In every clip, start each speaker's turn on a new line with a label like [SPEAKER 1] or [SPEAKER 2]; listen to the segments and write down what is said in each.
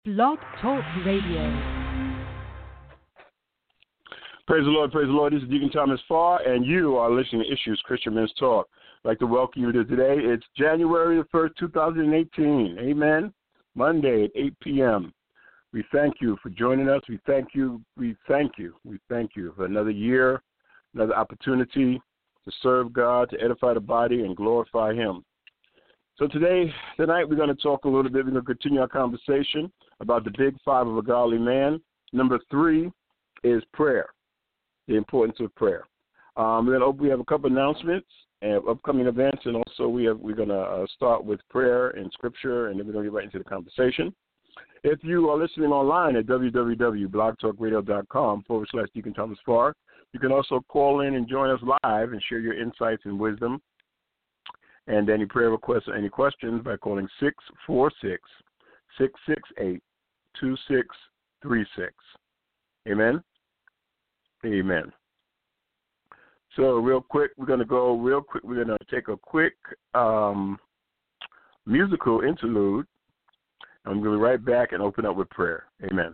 [SPEAKER 1] Blog Talk Radio.
[SPEAKER 2] Praise the Lord, praise the Lord. This is Deacon Thomas Farr, and you are listening to Issues Christian Men's Talk. I'd like to welcome you to today. It's January the 1st, 2018. Amen. Monday at 8 p.m. We thank you for joining us. We thank you for another year, another opportunity to serve God, to edify the body, and glorify Him. So tonight we're going to talk a little bit. We're going to continue our conversation about the big five of a godly man. Number 3 is prayer, the importance of prayer. We have a couple announcements and upcoming events, and also we're going to start with prayer and scripture, and then we're going to get right into the conversation. If you are listening online at www.blogtalkradio.com/Deacon Thomas Farr, you can also call in and join us live and share your insights and wisdom and any prayer requests or any questions by calling 646-668-2636. Amen? Amen. So real quick, we're going to take a quick musical interlude. I'm going to be right back and open up with prayer. Amen.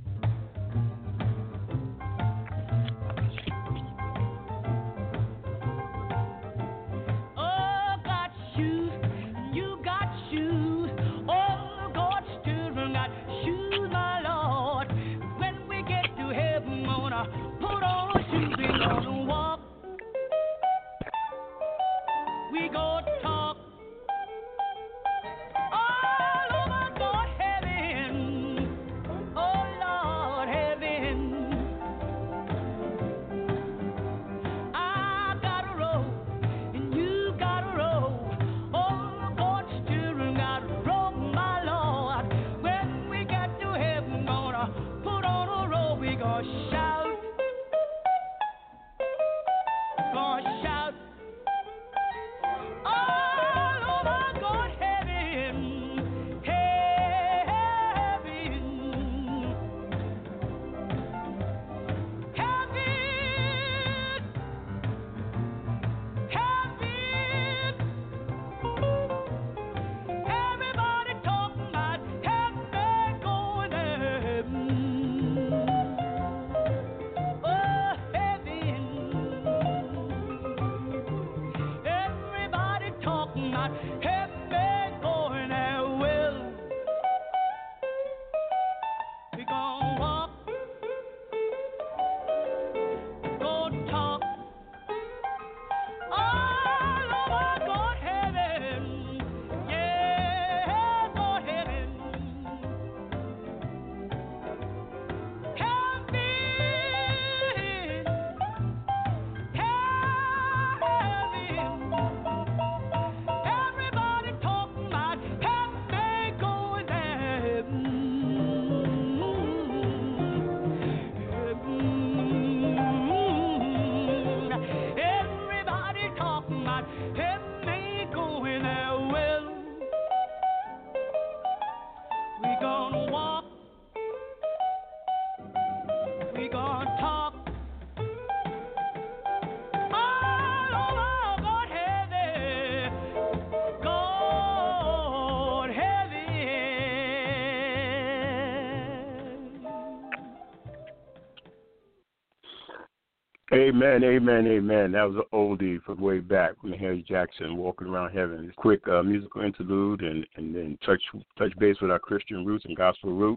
[SPEAKER 2] Amen, amen, amen. That was an oldie from way back from Harry Jackson, Walking Around Heaven. It's a quick musical interlude and then touch base with our Christian roots and gospel roots.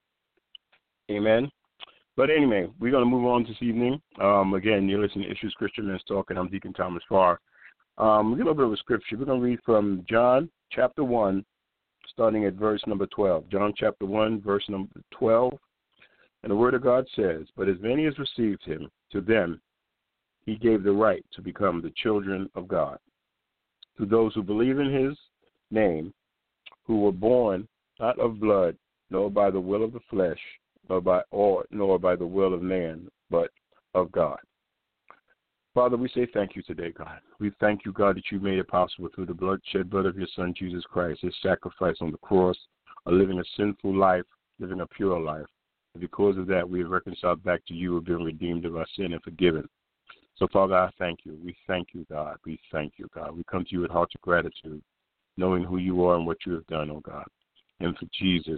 [SPEAKER 2] Amen. But anyway, we're going to move on this evening. Again, you're listening to Issues Christian Men's Talk, and I'm Deacon Thomas Farr. We're going to open up with scripture. We're going to read from John chapter 1, starting at verse number 12. John chapter 1, verse number 12. And the word of God says, "But as many as received him, to them he gave the right to become the children of God, to those who believe in his name, who were born not of blood, nor by the will of the flesh, nor by the will of man, but of God." Father, we say thank you today, God. We thank you, God, that you made it possible through the shed blood of your Son, Jesus Christ, his sacrifice on the cross, of living a sinful life, living a pure life. And because of that, we have reconciled back to you, have been redeemed of our sin and forgiven. So, Father, I thank you. We thank you, God. We thank you, God. We come to you with hearts of gratitude, knowing who you are and what you have done, oh God. And for Jesus,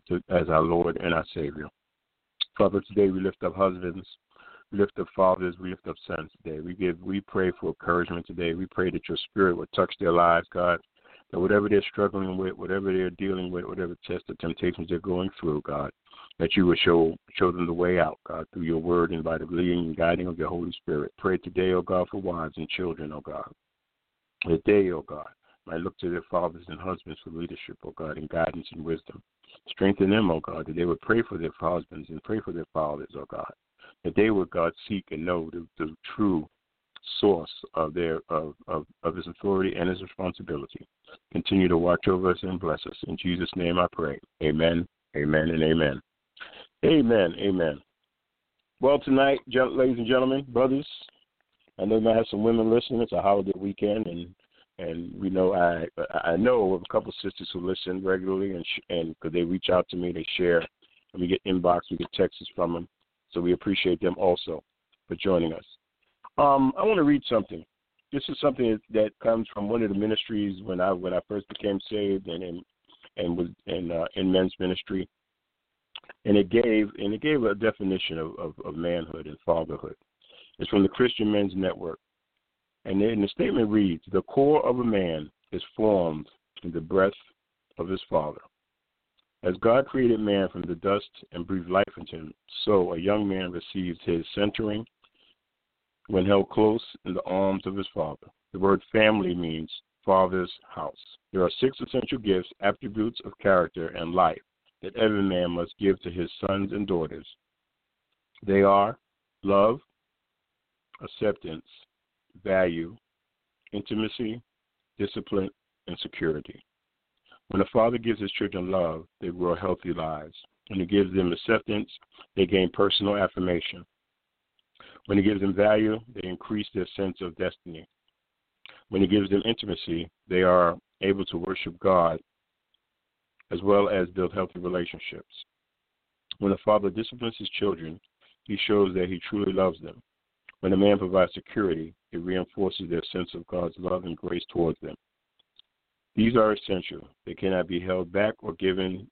[SPEAKER 2] as our Lord and our Savior. Father, today we lift up husbands, we lift up fathers, we lift up sons today. We pray for encouragement today. We pray that your Spirit will touch their lives, God, that whatever they're struggling with, whatever they're dealing with, whatever tests or temptations they're going through, God, that you will show them the way out, God, through your word and by the leading and guiding of your Holy Spirit. Pray today, O God, for wives and children, O God. That they, O God, might look to their fathers and husbands for leadership, O God, and guidance and wisdom. Strengthen them, O God, that they would pray for their husbands and pray for their fathers, O God. That they would, God, seek and know the true source of his authority and his responsibility. Continue to watch over us and bless us. In Jesus' name I pray. Amen, amen, and amen. Amen, amen. Well, tonight, ladies and gentlemen, brothers, I know we might have some women listening. It's a holiday weekend, and we know I know of a couple of sisters who listen regularly, and because they reach out to me, they share, and we get inbox, we get texts from them. So we appreciate them also for joining us. I want to read something. This is something that comes from one of the ministries when I first became saved and was in men's ministry, and it gave a definition of manhood and fatherhood. It's from the Christian Men's Network, and the statement reads: "The core of a man is formed in the breath of his father. As God created man from the dust and breathed life into him, so a young man receives his centering when held close in the arms of his father." The word family means father's house. There are 6 essential gifts, attributes of character and life that every man must give to his sons and daughters. They are love, acceptance, value, intimacy, discipline, and security. When a father gives his children love, they grow healthy lives. When he gives them acceptance, they gain personal affirmation. When he gives them value, they increase their sense of destiny. When he gives them intimacy, they are able to worship God as well as build healthy relationships. When a father disciplines his children, he shows that he truly loves them. When a man provides security, it reinforces their sense of God's love and grace towards them. These are essential. They cannot be held back or given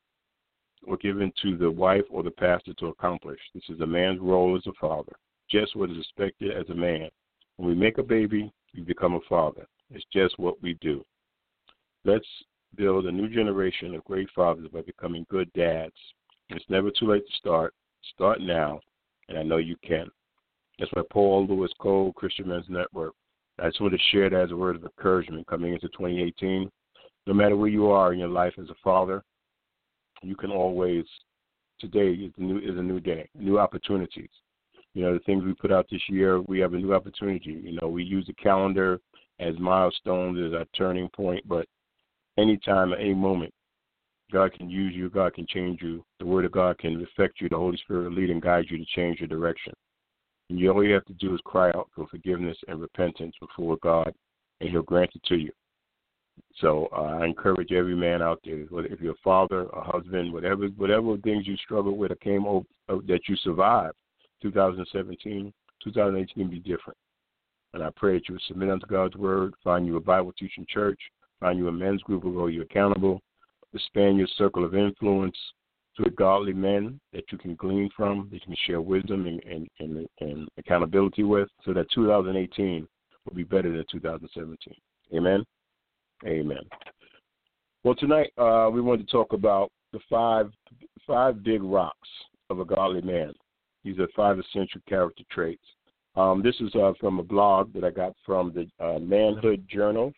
[SPEAKER 2] to the wife or the pastor to accomplish. This is a man's role as a father, just what is expected as a man. When we make a baby, we become a father. It's just what we do. Let's build a new generation of great fathers by becoming good dads. It's never too late to start. Start now, and I know you can. That's why Paul Lewis Cole, Christian Men's Network. I just want to share that as a word of encouragement coming into 2018. No matter where you are in your life as a father, you can always, today is a new day, new opportunities. You know, the things we put out this year, we have a new opportunity. You know, we use the calendar as milestones, as our turning point, but anytime, at any moment, God can use you, God can change you. The Word of God can affect you. The Holy Spirit will lead and guide you to change your direction. And all you have to do is cry out for forgiveness and repentance before God, and He'll grant it to you. So I encourage every man out there, whether if you're a father, a husband, whatever things you struggle with or came over that you survived, 2017, 2018 be different. And I pray that you will submit unto God's Word, find you a Bible teaching church, find you a men's group who hold you accountable, expand your circle of influence to godly men that you can glean from, that you can share wisdom and accountability with, so that 2018 will be better than 2017. Amen? Amen. Well, tonight we want to talk about the five big rocks of a godly man. These are 5 essential character traits. This is from a blog that I got from the Manhood Journal.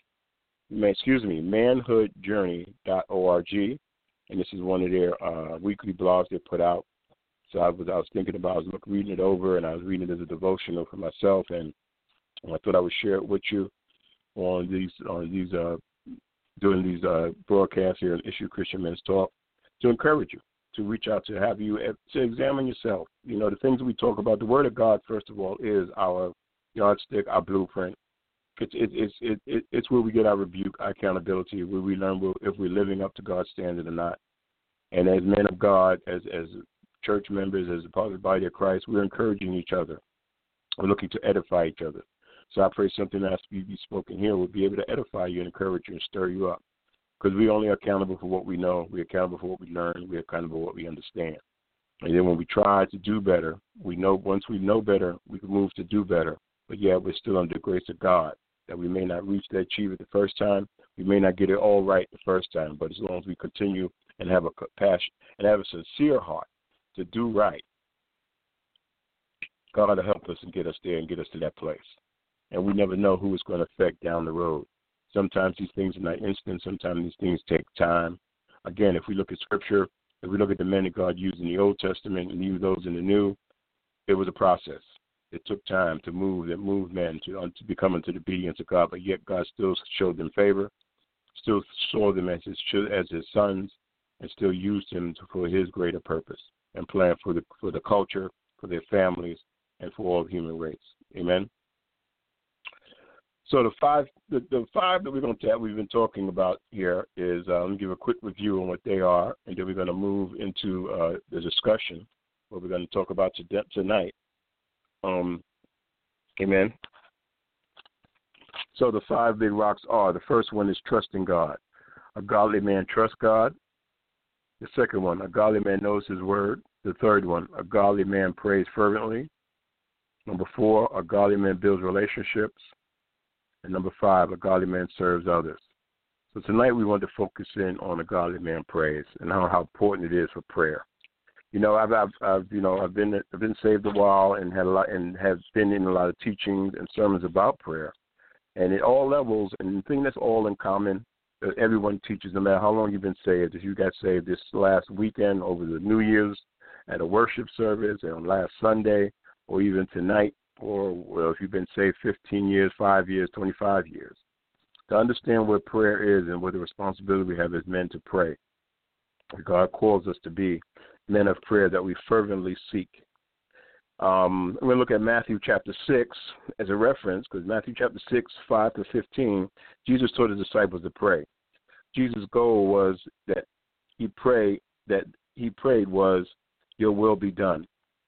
[SPEAKER 2] manhoodjourney.org. And this is one of their weekly blogs they put out. So I was thinking about, I was reading it over, and I was reading it as a devotional for myself, and I thought I would share it with you on these during these broadcasts here on Issue Christian Men's Talk, to encourage you, to reach out, to have you to examine yourself. You know, the things that we talk about. The Word of God, first of all, is our yardstick, our blueprint. It's where we get our rebuke, our accountability, where we learn if we're living up to God's standard or not. And as men of God, as church members, as a part of the body of Christ, we're encouraging each other. We're looking to edify each other. So I pray something that has to be spoken here will be able to edify you and encourage you and stir you up. Because we only are accountable for what we know. We're accountable for what we learn. We're accountable for what we understand. And then when we try to do better, we know once we know better, we can move to do better. But yeah, we're still under the grace of God, that we may not reach that achievement the first time. We may not get it all right the first time. But as long as we continue and have a compassion and have a sincere heart to do right, God will help us and get us there and get us to that place. And we never know who it's going to affect down the road. Sometimes these things are not instant. Sometimes these things take time. Again, if we look at Scripture, if we look at the men that God used in the Old Testament and even those in the New, it was a process. It took time to move men to become into the obedience of God, but yet God still showed them favor, still saw them as his sons, and still used them for his greater purpose and plan for the culture, for their families, and for all the human race. Amen. So the five that we've been talking about here is let me give a quick review on what they are, and then we're going to move into the discussion, what we're going to talk about tonight. Amen. So the 5 big rocks are: the first one is trusting God. A godly man trusts God. The second one, a godly man knows his word. The third one, a godly man prays fervently. Number 4, a godly man builds relationships. And number 5, a godly man serves others. So tonight we want to focus in on a godly man prays and how important it is for prayer. You know, I've been saved a while and have been in a lot of teachings and sermons about prayer, and at all levels. And the thing that's all in common, that everyone teaches, no matter how long you've been saved. If you got saved this last weekend over the New Year's at a worship service, and on last Sunday, or even tonight, or well, if you've been saved 15 years, 5 years, 25 years, to understand what prayer is and what the responsibility we have as men to pray. God calls us to be men of prayer that we fervently seek. We're going to look at Matthew chapter 6 as a reference, because Matthew chapter 6, 5 to 15, Jesus taught his disciples to pray. Jesus' goal was that he prayed was, your will be done.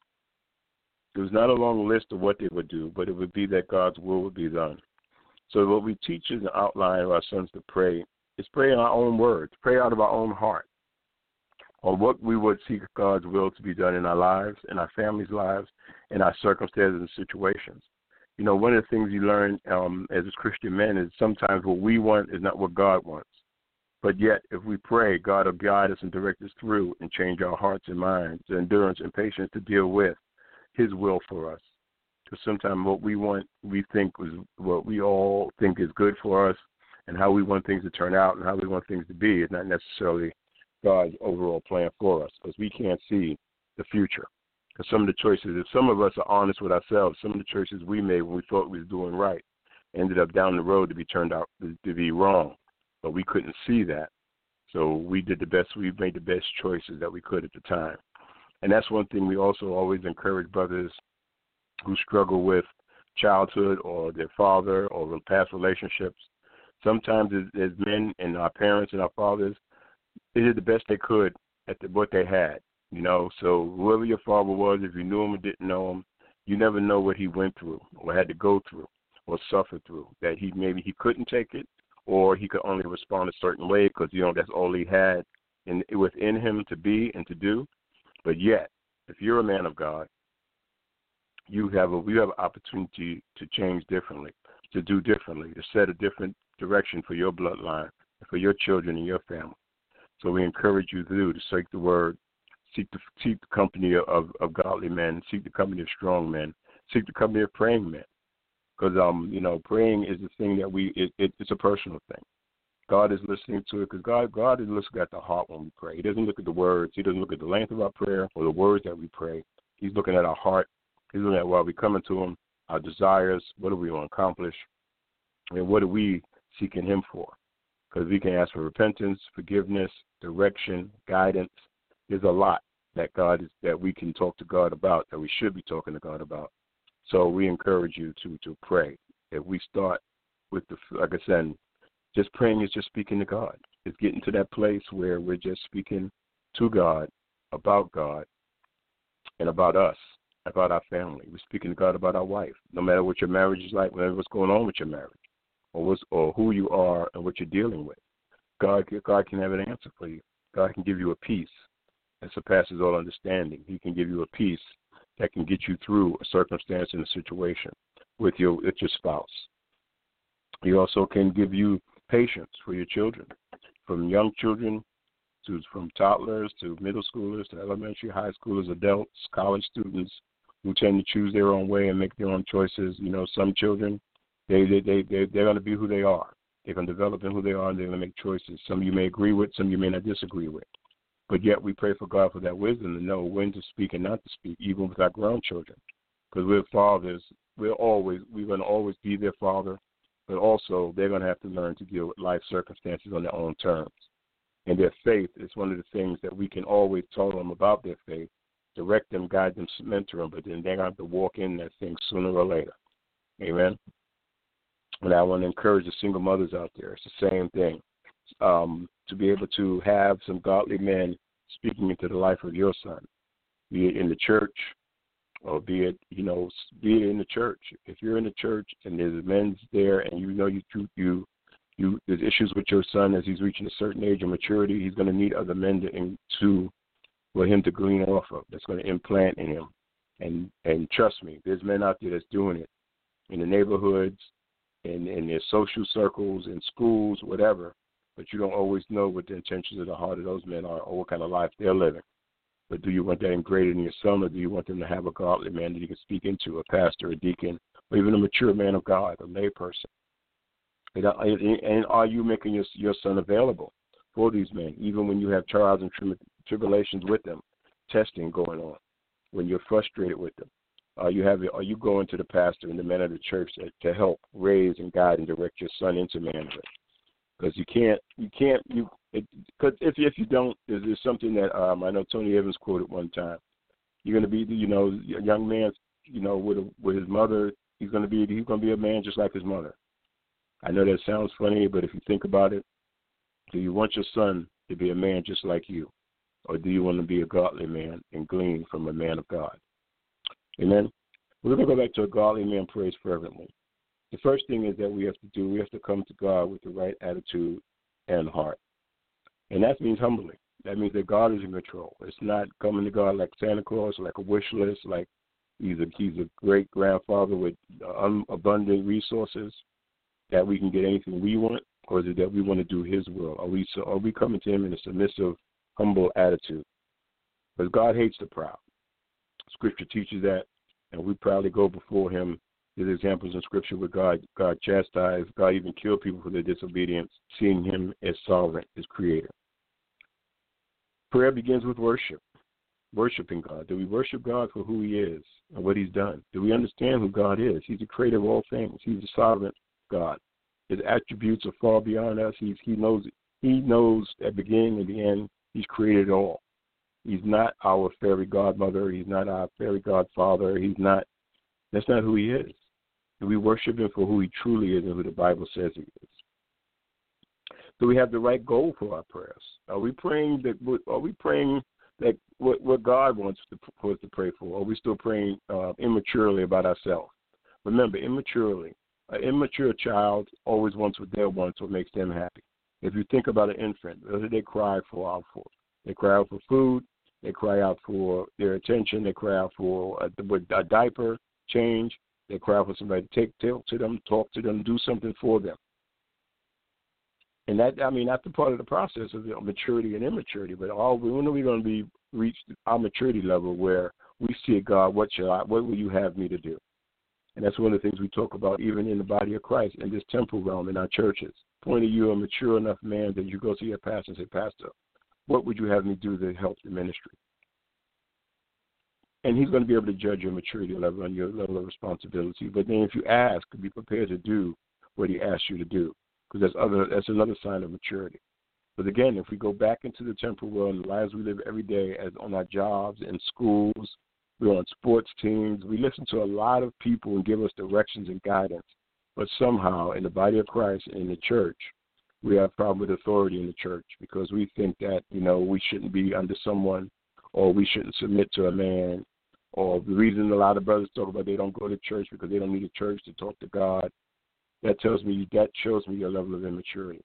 [SPEAKER 2] It was not a long list of what they would do, but it would be that God's will would be done. So what we teach is an outline of our sons to pray is pray in our own words, pray out of our own heart, on what we would seek God's will to be done in our lives, in our families' lives, in our circumstances and situations. You know, one of the things you learn as Christian men is sometimes what we want is not what God wants. But yet, if we pray, God will guide us and direct us through and change our hearts and minds, the endurance and patience to deal with his will for us. Because sometimes what we want, we think was what we all think is good for us, and how we want things to turn out and how we want things to be is not necessarily God's overall plan for us, because we can't see the future. Because some of the choices, if some of us are honest with ourselves, some of the choices we made when we thought we was doing right ended up down the road to be turned out to be wrong. But we couldn't see that. So we made the best choices that we could at the time. And that's one thing we also always encourage brothers who struggle with childhood or their father or past relationships. Sometimes as men and our parents and our fathers, they did the best they could at what they had, you know. So whoever your father was, if you knew him or didn't know him, you never know what he went through or had to go through or suffer through, that maybe he couldn't take it, or he could only respond a certain way because, you know, that's all he had within him to be and to do. But yet, if you're a man of God, you have an opportunity to change differently, to do differently, to set a different direction for your bloodline, for your children and your family. So we encourage you to seek the word, seek the company of godly men, seek the company of strong men, seek the company of praying men. Because, praying is the thing that it's a personal thing. God is listening to it because God is looking at the heart when we pray. He doesn't look at the words. He doesn't look at the length of our prayer or the words that we pray. He's looking at our heart. He's looking at why we're coming to him, our desires, what do we want to accomplish, and what are we seeking him for. Because we can ask for repentance, forgiveness, direction, guidance. There's a lot that we can talk to God about, that we should be talking to God about. So we encourage you to pray. If we start with like I said, just praying is just speaking to God. It's getting to that place where we're just speaking to God, and about us, about our family. We're speaking to God about our wife. No matter what your marriage is like, no matter what's going on with your marriage, or who you are and what you're dealing with. God can have an answer for you. God can give you a peace that surpasses all understanding. He can give you a peace that can get you through a circumstance and a situation with your spouse. He also can give you patience for your children, from young children from toddlers to middle schoolers to elementary, high schoolers, adults, college students who tend to choose their own way and make their own choices. You know, some children, they're going to be who they are. They're going to develop in who they are, and they're going to make choices. Some you may agree with, some you may not disagree with. But yet we pray for God for that wisdom to know when to speak and not to speak, even with our grown children. Because we're fathers, we're going to always be their father, but also they're going to have to learn to deal with life circumstances on their own terms. And their faith is one of the things that we can always tell them about their faith, direct them, guide them, mentor them, but then they're going to have to walk in that thing sooner or later. Amen? And I want to encourage the single mothers out there. It's the same thing. To be able to have some godly men speaking into the life of your son, be it in the church or be it in the church. If you're in the church and there's men there and there's issues with your son as he's reaching a certain age of maturity, he's going to need other men for him to glean off of. That's going to implant in him. And trust me, there's men out there that's doing it in the neighborhoods, in their social circles, in schools, whatever. But you don't always know what the intentions of the heart of those men are or what kind of life they're living. But do you want that ingrained in your son, or do you want them to have a godly man that you can speak into, a pastor, a deacon, or even a mature man of God, a lay person? And are you making your son available for these men, even when you have trials and tribulations with them, testing going on, when you're frustrated with them? Are you going to the pastor and the men of the church to help raise and guide and direct your son into manhood? Because because if you don't, there's something that I know Tony Evans quoted one time. You're going to be, a young man, with his mother. He's going to be a man just like his mother. I know that sounds funny, but if you think about it, do you want your son to be a man just like you, or do you want to be a godly man and glean from a man of God? Amen. We're going to go back to a godly man prays fervently. The first thing is that we have to come to God with the right attitude and heart. And that means humbly. That means that God is in control. It's not coming to God like Santa Claus, like a wish list, like he's a great grandfather with abundant resources that we can get anything we want, or is it that we want to do his will? Are we coming to him in a submissive, humble attitude? Because God hates the proud. Scripture teaches that, and we proudly go before him. There's examples in Scripture where God chastised, God even killed people for their disobedience, seeing him as sovereign, as creator. Prayer begins with worship, worshiping God. Do we worship God for who he is and what he's done? Do we understand who God is? He's the creator of all things. He's a sovereign God. His attributes are far beyond us. He knows at the beginning and the end. He's created all. He's not our fairy godmother. He's not our fairy godfather. That's not who he is. And we worship him for who he truly is and who the Bible says he is. Do we have the right goal for our prayers? Are we praying that what God wants for us to pray for? Or are we still praying immaturely about ourselves? Remember, an immature child always wants what they want, what makes them happy. If you think about an infant, what do they cry for? They cry out for food. They cry out for their attention. They cry out for a diaper change. They cry out for somebody to talk to them, do something for them. And that's the part of the process of maturity and immaturity. But when are we going to reach our maturity level where we see, God, what will you have me to do? And that's one of the things we talk about even in the body of Christ, in this temple realm, in our churches. Point of you a mature enough man that you go to your pastor and say, Pastor, what would you have me do to help the ministry? And he's going to be able to judge your maturity level and your level of responsibility. But then if you ask, be prepared to do what he asks you to do, because that's another sign of maturity. But again, if we go back into the temporal world and the lives we live every day on our jobs, in schools, we're on sports teams, we listen to a lot of people and give us directions and guidance. But somehow in the body of Christ, in the church, we have a problem with authority in the church because we think that, we shouldn't be under someone, or we shouldn't submit to a man, or the reason a lot of brothers talk about they don't go to church because they don't need a church to talk to God. That shows me your level of immaturity.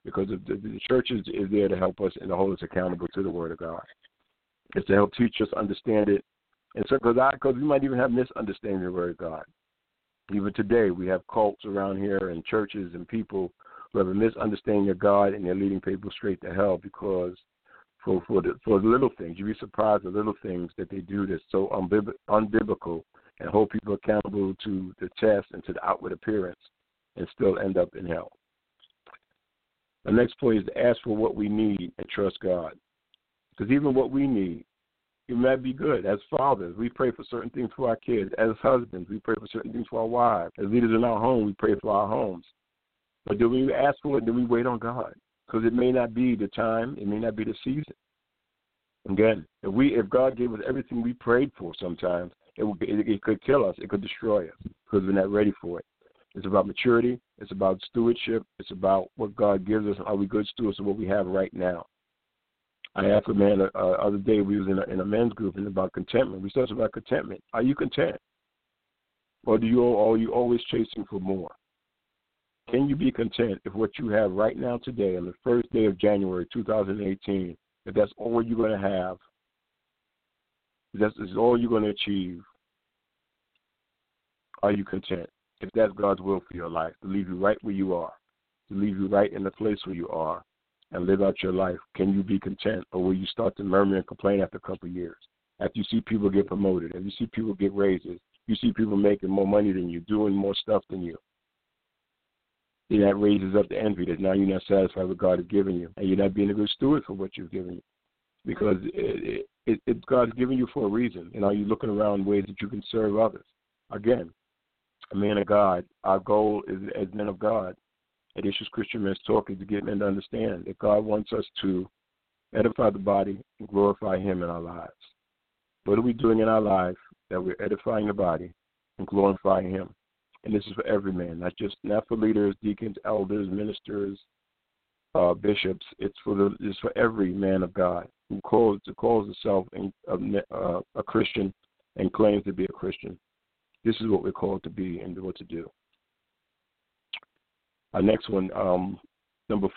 [SPEAKER 2] because the church is there to help us and to hold us accountable to the Word of God. It's to help teach us, understand it. And so, because we might even have misunderstanding of the Word of God. Even today, we have cults around here and churches and people who have a misunderstanding of God, and they're leading people straight to hell because for the little things. You'd be surprised at the little things that they do that's so unbiblical and hold people accountable to the test and to the outward appearance and still end up in hell. The next point is to ask for what we need and trust God. Because even what we need, it might be good. As fathers, we pray for certain things for our kids. As husbands, we pray for certain things for our wives. As leaders in our home, we pray for our homes. But do we ask for it? Do we wait on God? Because it may not be the time. It may not be the season. Again, if God gave us everything we prayed for sometimes, it could kill us. It could destroy us because we're not ready for it. It's about maturity. It's about stewardship. It's about what God gives us. Are we good stewards of what we have right now? I asked a man the other day, we was in a men's group, and about contentment. We talked about contentment. Are you content? Or are you always chasing for more? Can you be content if what you have right now today on the first day of January 2018, if that's all you're going to have, if that's all you're going to achieve, are you content? If that's God's will for your life, to leave you right where you are, to leave you right in the place where you are, and live out your life, can you be content? Or will you start to murmur and complain after a couple of years? After you see people get promoted, after you see people get raises, you see people making more money than you, doing more stuff than you. And that raises up the envy that now you're not satisfied with what God has given you, and you're not being a good steward for what you've given you. Because God's given you for a reason, and are you looking around ways that you can serve others? Again, a man of God, our goal is as men of God, at Issues Christian Men's Talk, is to get men to understand that God wants us to edify the body and glorify Him in our lives. What are we doing in our life that we're edifying the body and glorifying Him? And this is for every man, not for leaders, deacons, elders, ministers, bishops. It's for every man of God who calls himself a Christian and claims to be a Christian. This is what we're called to be and what to do. Our next one, number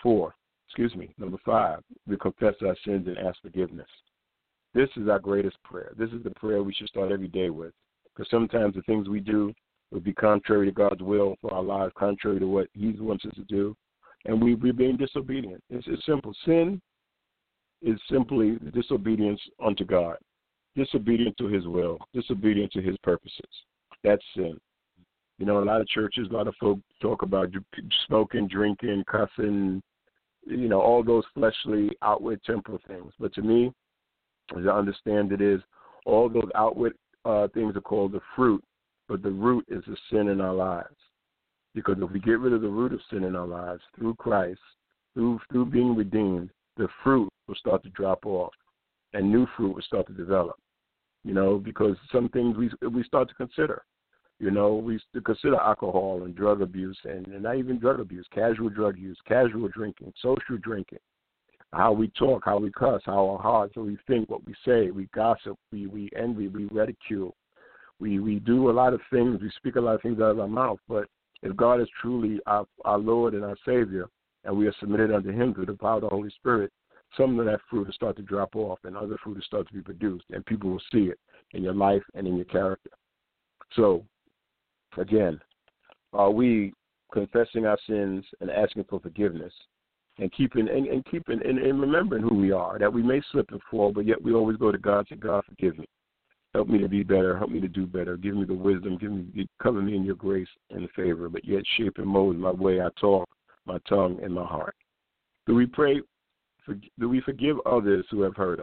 [SPEAKER 2] 5, we confess our sins and ask forgiveness. This is our greatest prayer. This is the prayer we should start every day with, because sometimes the things we do would be contrary to God's will for our lives, contrary to what He wants us to do, and we're being disobedient. It's simple. Sin is simply disobedience unto God, disobedience to His will, disobedience to His purposes. That's sin. You know, a lot of churches, a lot of folk talk about smoking, drinking, cussing, all those fleshly, outward, temporal things. But to me, as I understand it, is all those outward things are called the fruit, but the root is the sin in our lives. Because if we get rid of the root of sin in our lives through Christ, through being redeemed, the fruit will start to drop off, and new fruit will start to develop. Because some things we start to consider. We consider alcohol and drug abuse, and not even drug abuse, casual drug use, casual drinking, social drinking, how we talk, how we cuss, how hard so we think, what we say, we gossip, we envy, we ridicule. We do a lot of things, we speak a lot of things out of our mouth, but if God is truly our Lord and our Savior, and we are submitted unto Him through the power of the Holy Spirit, some of that fruit will start to drop off, and other fruit will start to be produced, and people will see it in your life and in your character. So, again, are we confessing our sins and asking for forgiveness, and remembering who we are, that we may slip and fall, but yet we always go to God and say, God, forgive me. Help me to be better. Help me to do better. Give me the wisdom. Cover me in your grace and favor, but yet shape and mold my way I talk, my tongue, and my heart. Do we forgive others who have hurt us?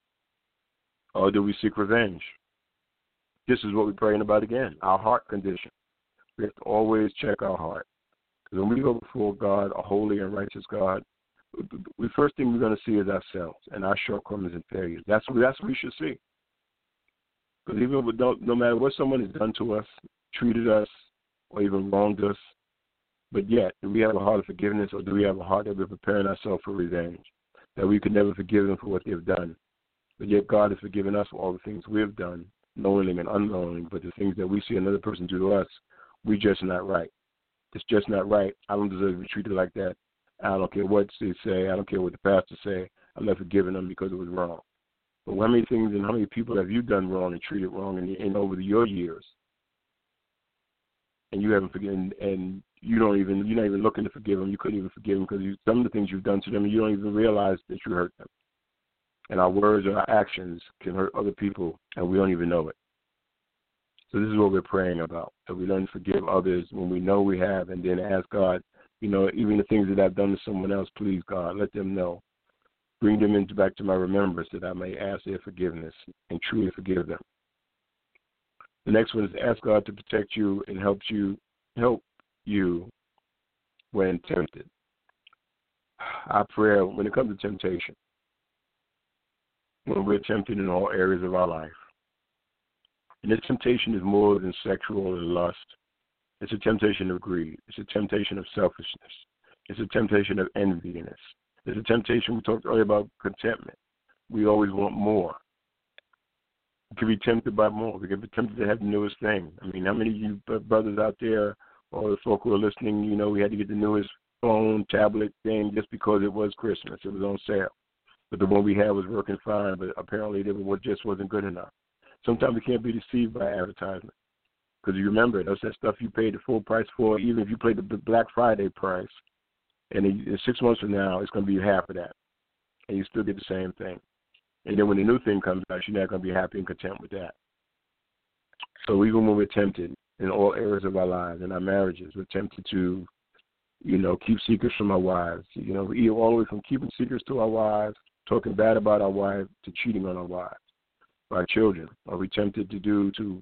[SPEAKER 2] Or do we seek revenge? This is what we're praying about again, our heart condition. We have to always check our heart. Because when we go before God, a holy and righteous God, the first thing we're going to see is ourselves and our shortcomings and failures. That's what we should see. Because even no matter what someone has done to us, treated us, or even wronged us, but yet, do we have a heart of forgiveness, or do we have a heart that we're preparing ourselves for revenge, that we could never forgive them for what they've done? But yet God has forgiven us for all the things we have done, knowingly and unknowingly, but the things that we see another person do to us, we're just not right. It's just not right. I don't deserve to be treated like that. I don't care what they say. I don't care what the pastor say. I'm not forgiving them because it was wrong. But how many things and how many people have you done wrong and treated wrong in over your years? And you haven't forgiven, and you're not even looking to forgive them. You couldn't even forgive them because some of the things you've done to them, you don't even realize that you hurt them. And our words or our actions can hurt other people, and we don't even know it. So this is what we're praying about, that we learn to forgive others when we know we have, and then ask God, even the things that I've done to someone else, please, God, let them know. Bring them back to my remembrance that I may ask their forgiveness and truly forgive them. The next one is ask God to protect you and help you when tempted. Our prayer when it comes to temptation, when we're tempted in all areas of our life. And this temptation is more than sexual and lust. It's a temptation of greed. It's a temptation of selfishness. It's a temptation of enviness. It's a temptation, we talked earlier about contentment. We always want more. We can be tempted by more. We can be tempted to have the newest thing. I mean, how many of you brothers out there or the folk who are listening, we had to get the newest phone, tablet thing just because it was Christmas. It was on sale. But the one we had was working fine, but apparently it just wasn't good enough. Sometimes we can't be deceived by advertisement. Because you remember, that's that stuff you paid the full price for, even if you paid the Black Friday price. And in 6 months from now, it's going to be half of that. And you still get the same thing. And then when the new thing comes out, you're not going to be happy and content with that. So even when we're tempted in all areas of our lives, in our marriages, we're tempted to, keep secrets from our wives. All the way from keeping secrets to our wives, talking bad about our wives, to cheating on our wives, our children. Are we tempted to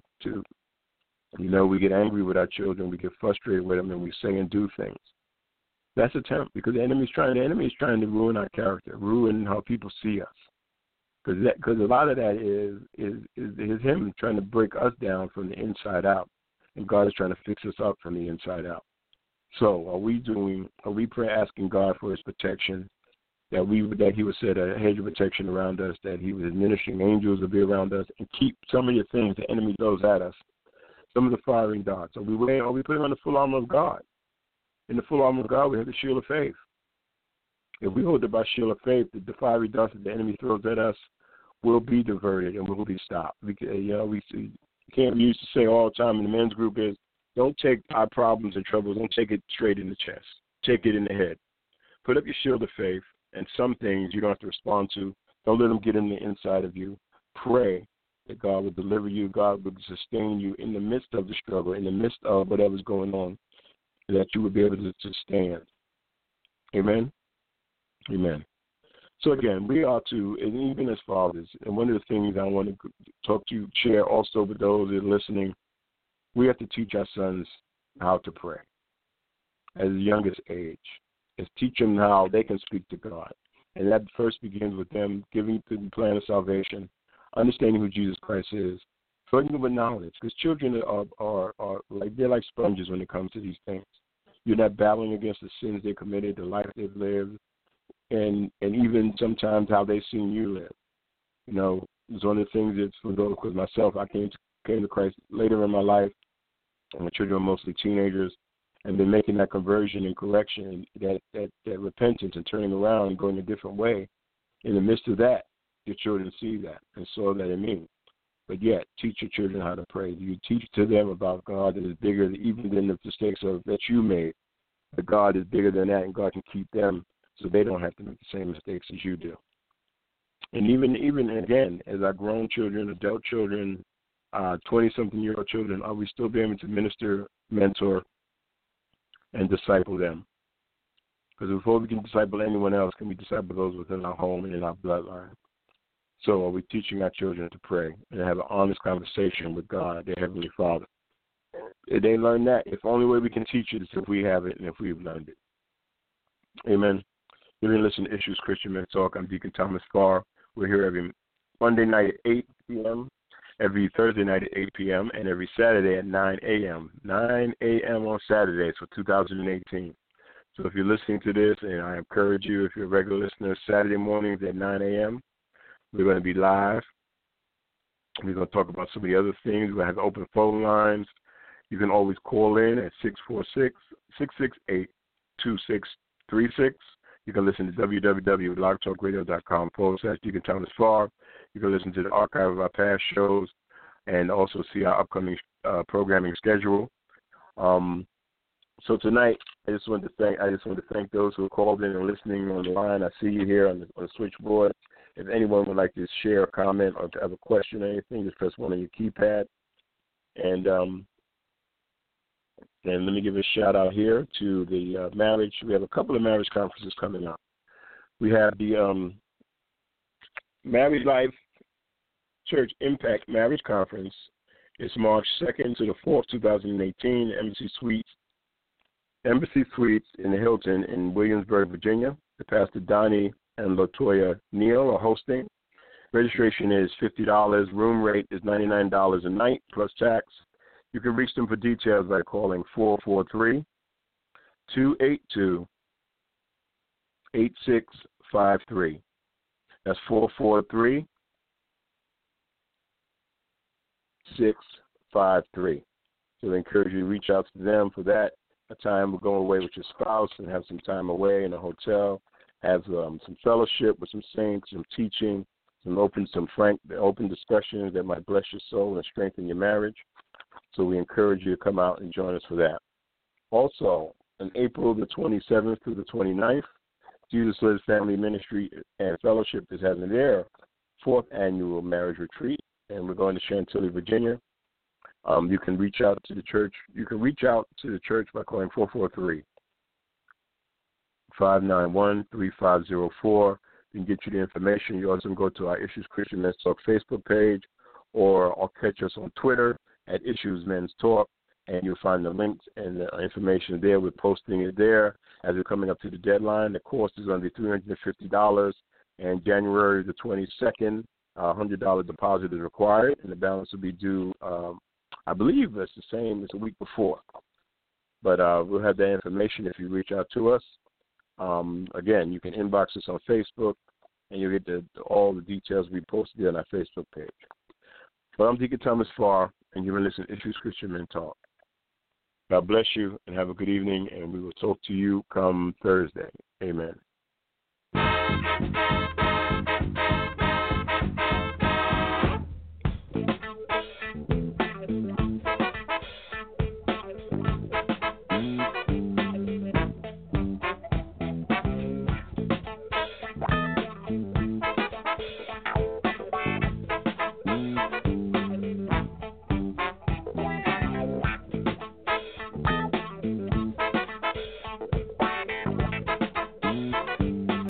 [SPEAKER 2] we get angry with our children, we get frustrated with them, and we say and do things. That's a tempt because the enemy is trying to ruin our character, ruin how people see us. Because a lot of that is him trying to break us down from the inside out, and God is trying to fix us up from the inside out. So are we asking God for His protection, that He would set a hedge of protection around us, that He was administering angels to be around us and keep some of the things the enemy throws at us, some of the firing darts? Are we putting on the full armor of God? In the full armor of God, we have the shield of faith. If we hold up our shield of faith, the fiery darts that the enemy throws at us will be diverted and will be stopped. We used to say all the time in the men's group is, don't take our problems and troubles, don't take it straight in the chest. Take it in the head. Put up your shield of faith, and some things you don't have to respond to. Don't let them get in the inside of you. Pray that God will deliver you, God will sustain you in the midst of the struggle, in the midst of whatever's going on, that you would be able to stand. Amen? Amen. So again, we are to, and even as fathers, and one of the things I want to share also with those that are listening, we have to teach our sons how to pray at the youngest age. Is teach them how they can speak to God. And that first begins with them giving the plan of salvation, understanding who Jesus Christ is, filling them with knowledge. Because children are they're like sponges when it comes to these things. You're not battling against the sins they committed, the life they've lived, and even sometimes how they've seen you live. It's one of the things that's for those, because myself, I came to Christ later in my life, and my children are mostly teenagers, and been making that conversion and correction, that repentance and turning around and going a different way. In the midst of that, your children see that and saw that in me. But yet, teach your children how to pray. You teach to them about God that is bigger even than the mistakes that you made. But God is bigger than that, and God can keep them so they don't have to make the same mistakes as you do. And even again, as our grown children, adult children, 20-something-year-old children, are we still being able to minister, mentor, and disciple them? Because before we can disciple anyone else, can we disciple those within our home and in our bloodline? So are we teaching our children to pray and have an honest conversation with God, their Heavenly Father? If they learn that, the only way we can teach it is if we have it and if we've learned it. Amen. You've been listening to Issues Christian Men Talk. I'm Deacon Thomas Farr. We're here every Monday night at 8 p.m., every Thursday night at 8 p.m., and every Saturday at 9 a.m. 9 a.m. on Saturdays for 2018. So if you're listening to this, and I encourage you, if you're a regular listener, Saturday mornings at 9 a.m., we're going to be live. We're going to talk about some of the other things. We're going to have open phone lines. You can always call in at 646-668-2622. You can listen to www.blogtalkradio.com/Deacon Thomas Farr. You can listen to the archive of our past shows and also see our upcoming programming schedule. So tonight, I just want to thank those who have called in and listening on the line. I see you here on the switchboard. If anyone would like to share a comment or to have a question or anything, just press 1 on your keypad. And let me give a shout out here to the marriage. We have a couple of marriage conferences coming up. We have the Married Life Church Impact Marriage Conference. It's March 2nd to the 4th, 2018, Embassy Suites in the Hilton in Williamsburg, Virginia. The Pastor Donnie and LaToya Neal are hosting. Registration is $50. Room rate is $99 a night plus tax. You can reach them for details by calling 443-282-8653. That's 443-653. So I encourage you to reach out to them for that. A time we're going away with your spouse and have some time away in a hotel, have some fellowship with some saints, some teaching, some open discussions that might bless your soul and strengthen your marriage. So we encourage you to come out and join us for that. Also, on April the 27th through the 29th, Jesus Lives Family Ministry and Fellowship is having their 4th annual marriage retreat, and we're going to Chantilly, Virginia. You can reach out to the church. You can reach out to the church by calling 443-591-3504. We can get you the information. You also can go to our Issues Christian Men's Talk Facebook page, or catch us on Twitter at Issues Men's Talk, and you'll find the links and the information there. We're posting it there as we're coming up to the deadline. The cost is going to be $350, and January the 22nd, $100 deposit is required, and the balance will be due, I believe it's the same as the week before. But we'll have that information if you reach out to us. Again, you can inbox us on Facebook, and you'll get all the details we posted there on our Facebook page. But I'm Deacon Thomas Farr, and you're listening to Issues Christian Men Talk. God bless you, and have a good evening, and we will talk to you come Thursday. Amen.